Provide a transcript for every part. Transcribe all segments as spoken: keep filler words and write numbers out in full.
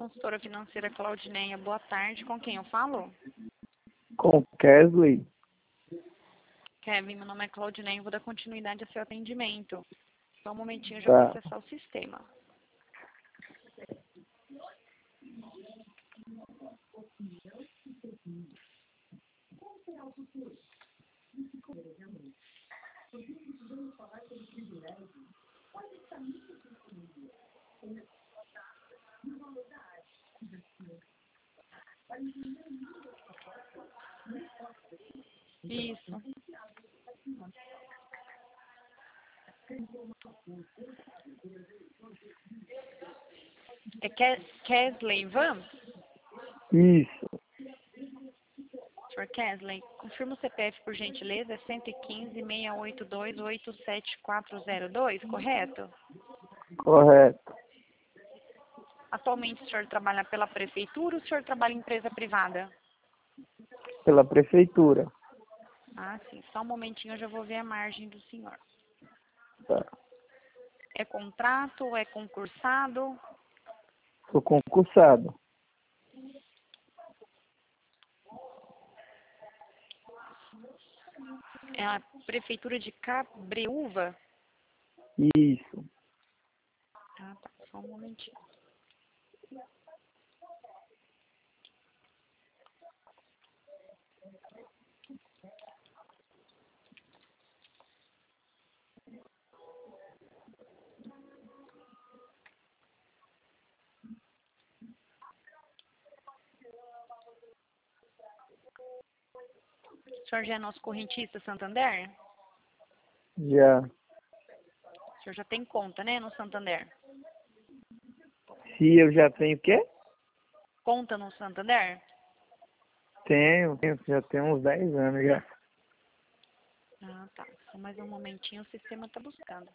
consultora financeira Claudineia. Boa tarde. Com quem eu falo? Com Kesley. Kevin, meu nome é Claudineia. Vou dar continuidade ao seu atendimento. Só um momentinho, eu já Tá. vou acessar o sistema. Isso. É Ke Kesley Van? Isso. senhor Kesley, confirma o C P F por gentileza, é cento e quinze, seiscentos e oitenta e dois, oitenta e sete quatrocentos e dois, correto? Correto. Atualmente o senhor trabalha pela prefeitura ou o senhor trabalha em empresa privada? Pela prefeitura. Ah, sim, só um momentinho, eu já vou ver a margem do senhor. Tá. É contrato, é concursado? Sou concursado. É a prefeitura de Cabreúva? Isso. Ah, tá, só um momentinho. O senhor já é nosso correntista Santander? Já. O senhor já tem conta, né, no Santander? Se eu já tenho o quê? Conta no Santander? Tenho, tenho. Já tenho uns dez anos já. Ah, tá. Só mais um momentinho, o sistema tá buscando.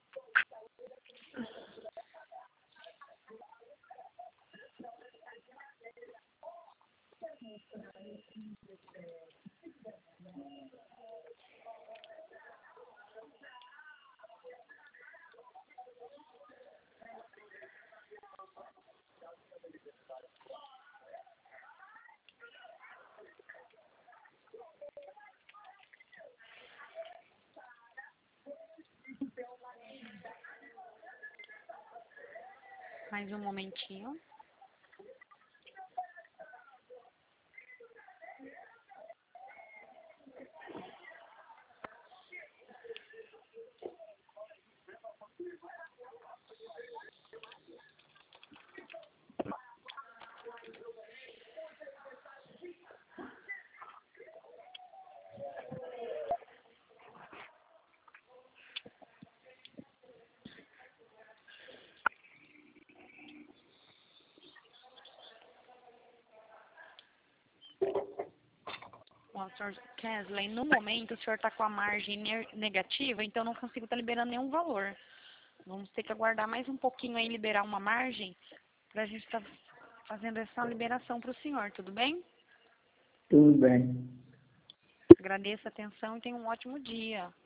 Mais um momentinho. Bom, senhor Kesley, no momento o senhor está com a margem ne- negativa, então não consigo estar liberando nenhum valor. Vamos ter que aguardar mais um pouquinho aí, liberar uma margem, para a gente estar fazendo essa liberação para o senhor, tudo bem? Tudo bem. Agradeço a atenção e tenha um ótimo dia.